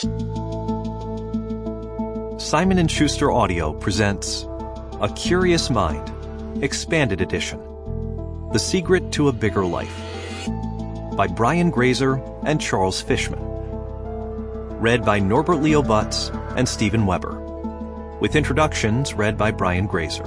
Simon & Schuster Audio presents A Curious Mind, Expanded Edition, The Secret to a Bigger Life, by Brian Grazer and Charles Fishman. Read by Norbert Leo Butz and Stephen Weber, with introductions read by Brian Grazer.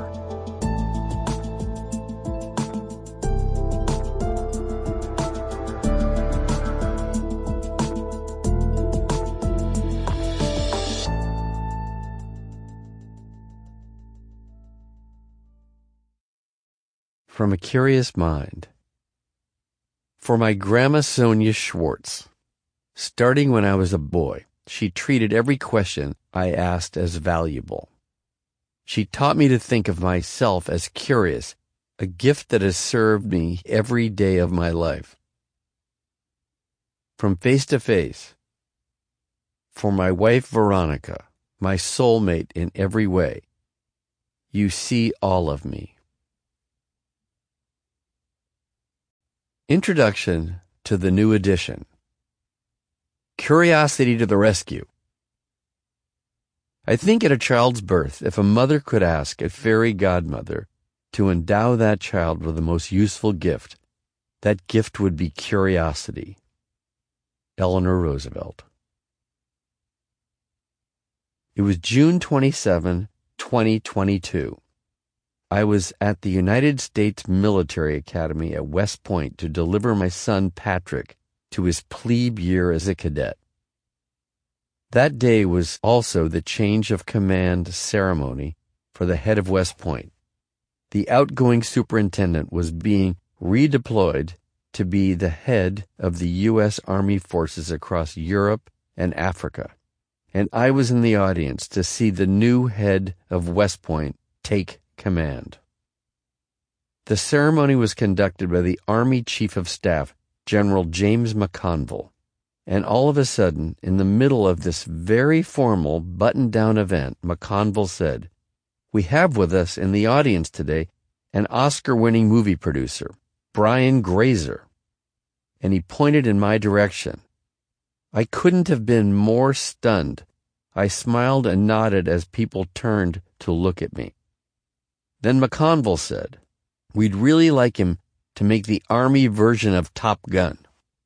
From A Curious Mind. For my Grandma Sonia Schwartz. Starting when I was a boy, she treated every question I asked as valuable. She taught me to think of myself as curious, a gift that has served me every day of my life. From Face to Face. For my wife Veronica, my soulmate in every way. You see all of me. Introduction to the new edition. Curiosity to the rescue. I think at a child's birth, if a mother could ask a fairy godmother to endow that child with the most useful gift, that gift would be curiosity. Eleanor Roosevelt. It was June 27, 2022. I was at the United States Military Academy at West Point to deliver my son Patrick to his plebe year as a cadet. That day was also the change of command ceremony for the head of West Point. The outgoing superintendent was being redeployed to be the head of the U.S. Army forces across Europe and Africa, and I was in the audience to see the new head of West Point take command. The ceremony was conducted by the Army Chief of Staff, General James McConville, and all of a sudden, in the middle of this very formal, buttoned-down event, McConville said, "We have with us in the audience today an Oscar-winning movie producer, Brian Grazer," and he pointed in my direction. I couldn't have been more stunned. I smiled and nodded as people turned to look at me. Then McConville said, "We'd really like him to make the Army version of Top Gun."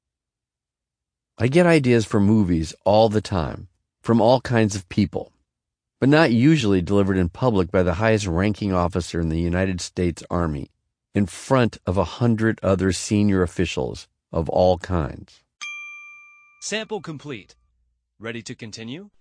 I get ideas for movies all the time, from all kinds of people, but not usually delivered in public by the highest ranking officer in the United States Army, in front of 100 other senior officials of all kinds. Sample complete. Ready to continue?